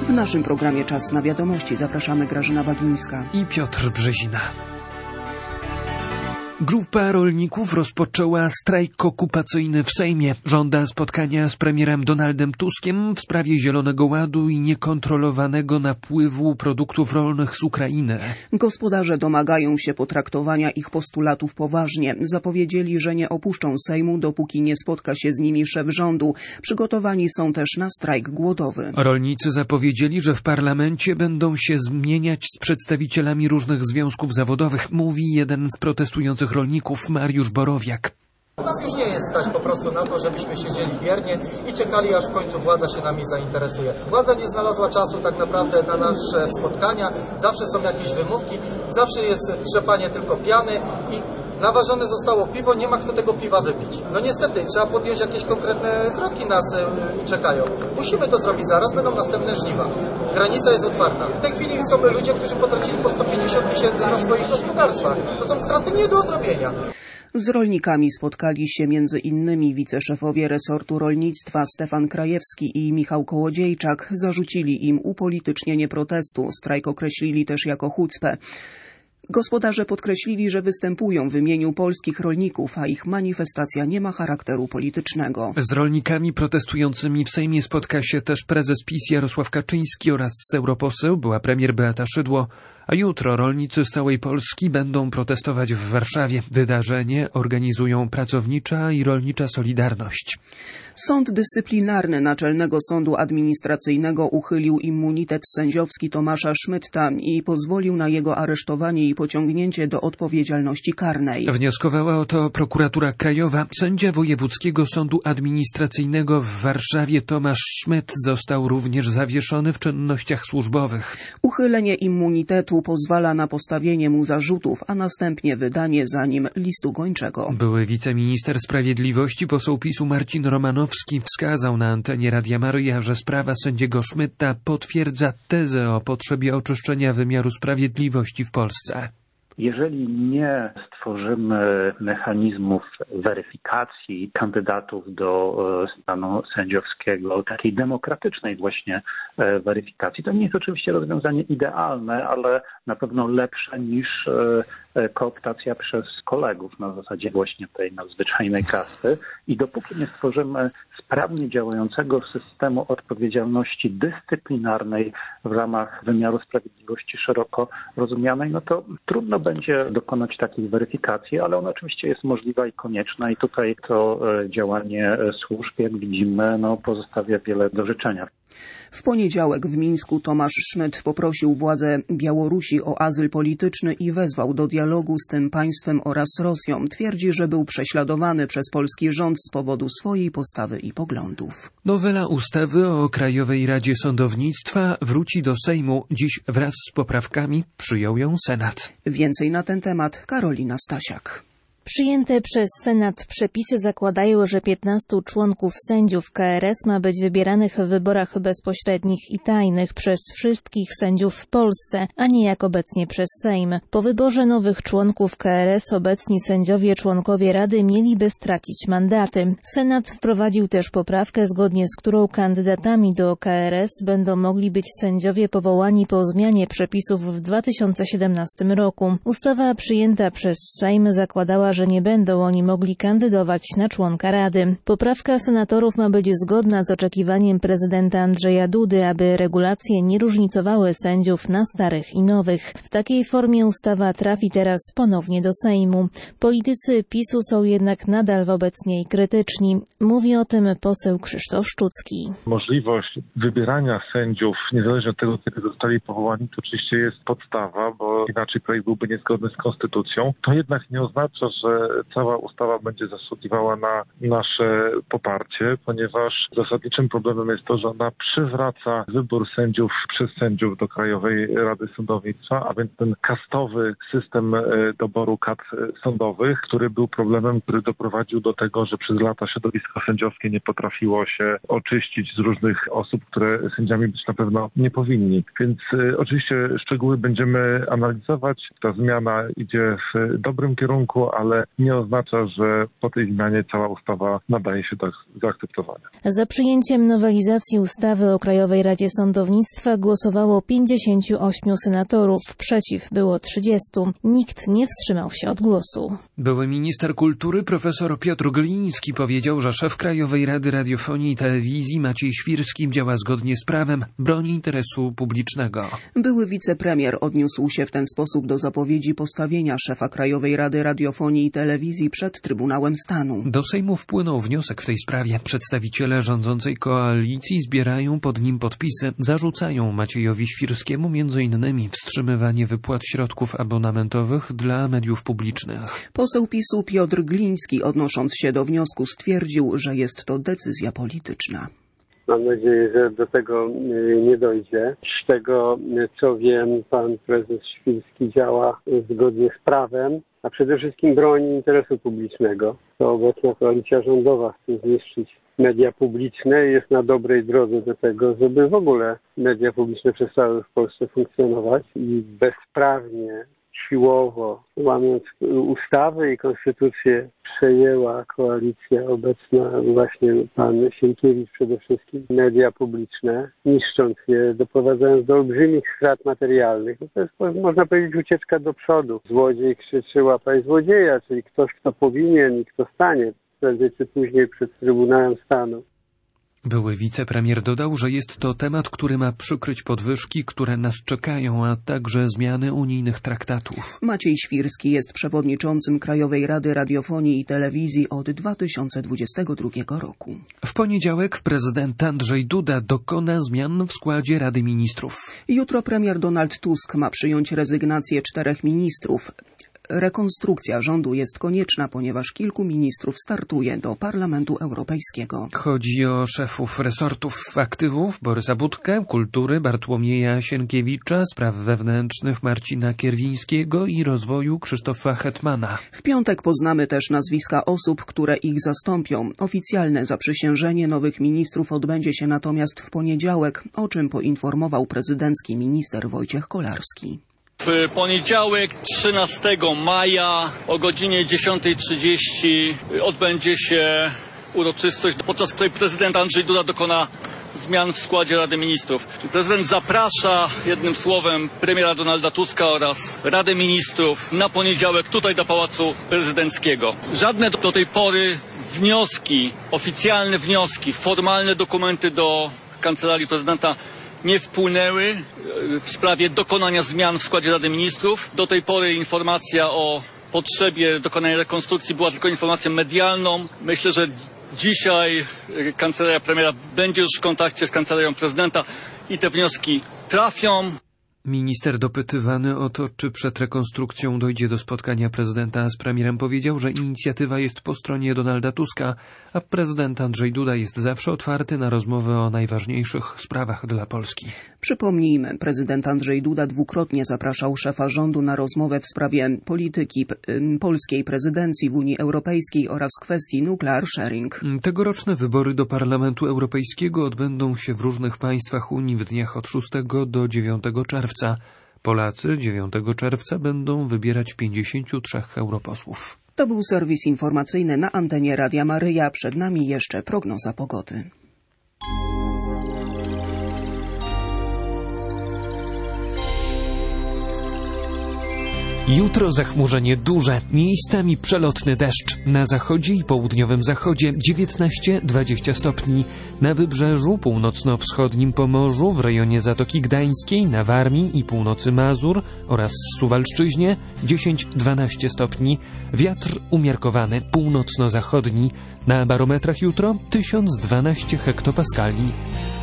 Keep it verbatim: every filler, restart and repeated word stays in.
W naszym programie Czas na wiadomości zapraszamy Grażyna Bagińska i Piotr Brzezina. Grupa rolników rozpoczęła strajk okupacyjny w Sejmie. Żąda spotkania z premierem Donaldem Tuskiem w sprawie Zielonego Ładu i niekontrolowanego napływu produktów rolnych z Ukrainy. Gospodarze domagają się potraktowania ich postulatów poważnie. Zapowiedzieli, że nie opuszczą Sejmu, dopóki nie spotka się z nimi szef rządu. Przygotowani są też na strajk głodowy. Rolnicy zapowiedzieli, że w parlamencie będą się zmieniać z przedstawicielami różnych związków zawodowych, mówi jeden z protestujących rolników Mariusz Borowiak. Nas już nie jest stać po prostu na to, żebyśmy siedzieli biernie i czekali, aż w końcu władza się nami zainteresuje. Władza nie znalazła czasu tak naprawdę na nasze spotkania, zawsze są jakieś wymówki, zawsze jest trzepanie tylko piany i naważone zostało piwo, nie ma kto tego piwa wypić. No niestety, trzeba podjąć jakieś konkretne kroki, nas y, czekają. Musimy to zrobić zaraz, będą następne żniwa. Granica jest otwarta. W tej chwili są ludzie, którzy potracili po sto pięćdziesiąt tysięcy na swoich gospodarstwach. To są straty nie do odrobienia. Z rolnikami spotkali się między innymi wiceszefowie resortu rolnictwa Stefan Krajewski i Michał Kołodziejczak. Zarzucili im upolitycznienie protestu. Strajk określili też jako chucpę. Gospodarze podkreślili, że występują w imieniu polskich rolników, a ich manifestacja nie ma charakteru politycznego. Z rolnikami protestującymi w Sejmie spotka się też prezes PiS Jarosław Kaczyński oraz europoseł, była premier Beata Szydło, a jutro rolnicy z całej Polski będą protestować w Warszawie. Wydarzenie organizują Pracownicza i Rolnicza Solidarność. Sąd Dyscyplinarny Naczelnego Sądu Administracyjnego uchylił immunitet sędziowski Tomasza Szmytta i pozwolił na jego aresztowanie i pociągnięcie do odpowiedzialności karnej. Wnioskowała o to prokuratura krajowa. Sędzia Wojewódzkiego Sądu Administracyjnego w Warszawie Tomasz Szmyt został również zawieszony w czynnościach służbowych. Uchylenie immunitetu pozwala na postawienie mu zarzutów, a następnie wydanie za nim listu gończego. Były wiceminister sprawiedliwości, poseł PiS-u Marcin Romanowski wskazał na antenie Radia Maryja, że sprawa sędziego Szmytta potwierdza tezę o potrzebie oczyszczenia wymiaru sprawiedliwości w Polsce. Jeżeli nie stworzymy mechanizmów weryfikacji kandydatów do stanu sędziowskiego, takiej demokratycznej właśnie weryfikacji, to nie jest oczywiście rozwiązanie idealne, ale na pewno lepsze niż kooptacja przez kolegów na zasadzie właśnie tej nadzwyczajnej kasty. I dopóki nie stworzymy sprawnie działającego systemu odpowiedzialności dyscyplinarnej w ramach wymiaru sprawiedliwości szeroko rozumianej, no to trudno będzie dokonać takiej weryfikacji, ale ona oczywiście jest możliwa i konieczna i tutaj to działanie służb, jak widzimy, no, pozostawia wiele do życzenia. W poniedziałek w Mińsku Tomasz Szmyt poprosił władze Białorusi o azyl polityczny i wezwał do dialogu z tym państwem oraz Rosją. Twierdzi, że był prześladowany przez polski rząd z powodu swojej postawy i poglądów. Nowela ustawy o Krajowej Radzie Sądownictwa wróci do Sejmu. Dziś wraz z poprawkami przyjął ją Senat. Więcej na ten temat Karolina Stasiak. Przyjęte przez Senat przepisy zakładają, że piętnastu członków sędziów K R S ma być wybieranych w wyborach bezpośrednich i tajnych przez wszystkich sędziów w Polsce, a nie jak obecnie przez Sejm. Po wyborze nowych członków K R S obecni sędziowie członkowie Rady mieliby stracić mandaty. Senat wprowadził też poprawkę, zgodnie z którą kandydatami do K R S będą mogli być sędziowie powołani po zmianie przepisów w dwa tysiące siedemnastym roku. Ustawa przyjęta przez Sejm zakładała, że nie będą oni mogli kandydować na członka Rady. Poprawka senatorów ma być zgodna z oczekiwaniem prezydenta Andrzeja Dudy, aby regulacje nie różnicowały sędziów na starych i nowych. W takiej formie ustawa trafi teraz ponownie do Sejmu. Politycy PiS-u są jednak nadal wobec niej krytyczni. Mówi o tym poseł Krzysztof Szczucki. Możliwość wybierania sędziów, niezależnie od tego, kiedy zostali powołani, to oczywiście jest podstawa, bo inaczej projekt byłby niezgodny z konstytucją. To jednak nie oznacza, że cała ustawa będzie zasługiwała na nasze poparcie, ponieważ zasadniczym problemem jest to, że ona przywraca wybór sędziów przez sędziów do Krajowej Rady Sądownictwa, a więc ten kastowy system doboru kadr sądowych, który był problemem, który doprowadził do tego, że przez lata środowisko sędziowskie nie potrafiło się oczyścić z różnych osób, które sędziami być na pewno nie powinni. Więc y, oczywiście szczegóły będziemy analizować. Ta zmiana idzie w dobrym kierunku, ale ale nie oznacza, że po tej zmianie cała ustawa nadaje się do zaakceptowania. Za przyjęciem nowelizacji ustawy o Krajowej Radzie Sądownictwa głosowało pięćdziesięciu ośmiu senatorów, przeciw było trzydziestu. Nikt nie wstrzymał się od głosu. Były minister kultury profesor Piotr Gliński powiedział, że szef Krajowej Rady Radiofonii i Telewizji Maciej Świrski działa zgodnie z prawem, broni interesu publicznego. Były wicepremier odniósł się w ten sposób do zapowiedzi postawienia szefa Krajowej Rady Radiofonii i Telewizji przed Trybunałem Stanu. Do Sejmu wpłynął wniosek w tej sprawie. Przedstawiciele rządzącej koalicji zbierają pod nim podpisy. Zarzucają Maciejowi Świrskiemu między innymi wstrzymywanie wypłat środków abonamentowych dla mediów publicznych. Poseł PiSu Piotr Gliński, odnosząc się do wniosku, stwierdził, że jest to decyzja polityczna. Mam nadzieję, że do tego nie dojdzie. Z tego, co wiem, pan prezes Świrski działa zgodnie z prawem, a przede wszystkim broni interesu publicznego. To obecna koalicja rządowa chce zniszczyć media publiczne i jest na dobrej drodze do tego, żeby w ogóle media publiczne przestały w Polsce funkcjonować i bezprawnie, siłowo, łamiąc ustawy i konstytucję, przejęła koalicja obecna, właśnie pan Sienkiewicz przede wszystkim, media publiczne, niszcząc je, doprowadzając do olbrzymich strat materialnych. To jest, można powiedzieć, ucieczka do przodu. Złodziej krzyczy łapaj złodzieja, czyli ktoś, kto powinien i kto stanie prędzej czy później przed Trybunałem Stanu. Były wicepremier dodał, że jest to temat, który ma przykryć podwyżki, które nas czekają, a także zmiany unijnych traktatów. Maciej Świrski jest przewodniczącym Krajowej Rady Radiofonii i Telewizji od dwa tysiące dwudziestego drugiego roku. W poniedziałek prezydent Andrzej Duda dokona zmian w składzie Rady Ministrów. Jutro premier Donald Tusk ma przyjąć rezygnację czterech ministrów. Rekonstrukcja rządu jest konieczna, ponieważ kilku ministrów startuje do Parlamentu Europejskiego. Chodzi o szefów resortów aktywów Borysa Budkę, kultury Bartłomieja Sienkiewicza, spraw wewnętrznych Marcina Kierwińskiego i rozwoju Krzysztofa Hetmana. W piątek poznamy też nazwiska osób, które ich zastąpią. Oficjalne zaprzysiężenie nowych ministrów odbędzie się natomiast w poniedziałek, o czym poinformował prezydencki minister Wojciech Kolarski. W poniedziałek trzynastego maja o godzinie dziesiąta trzydzieści odbędzie się uroczystość, podczas której prezydent Andrzej Duda dokona zmian w składzie Rady Ministrów. Prezydent zaprasza jednym słowem premiera Donalda Tuska oraz Radę Ministrów na poniedziałek tutaj do Pałacu Prezydenckiego. Żadne do tej pory wnioski, oficjalne wnioski, formalne dokumenty do Kancelarii Prezydenta nie wpłynęły w sprawie dokonania zmian w składzie Rady Ministrów. Do tej pory informacja o potrzebie dokonania rekonstrukcji była tylko informacją medialną. Myślę, że dzisiaj kancelaria premiera będzie już w kontakcie z kancelarią prezydenta i te wnioski trafią. Minister dopytywany o to, czy przed rekonstrukcją dojdzie do spotkania prezydenta z premierem, powiedział, że inicjatywa jest po stronie Donalda Tuska, a prezydent Andrzej Duda jest zawsze otwarty na rozmowę o najważniejszych sprawach dla Polski. Przypomnijmy, prezydent Andrzej Duda dwukrotnie zapraszał szefa rządu na rozmowę w sprawie polityki p- polskiej prezydencji w Unii Europejskiej oraz kwestii nuclear sharing. Tegoroczne wybory do Parlamentu Europejskiego odbędą się w różnych państwach Unii w dniach od szóstego do dziewiątego czerwca. Polacy dziewiątego czerwca będą wybierać pięćdziesięciu trzech europosłów. To był serwis informacyjny na antenie Radia Maryja. Przed nami jeszcze prognoza pogody. Jutro zachmurzenie duże, miejscami przelotny deszcz. Na zachodzie i południowym zachodzie dziewiętnaście do dwudziestu stopni. Na wybrzeżu północno-wschodnim Pomorzu, w rejonie Zatoki Gdańskiej, na Warmii i północy Mazur oraz Suwalszczyźnie dziesięć do dwunastu stopni. Wiatr umiarkowany, północno-zachodni. Na barometrach jutro tysiąc dwanaście hektopaskali.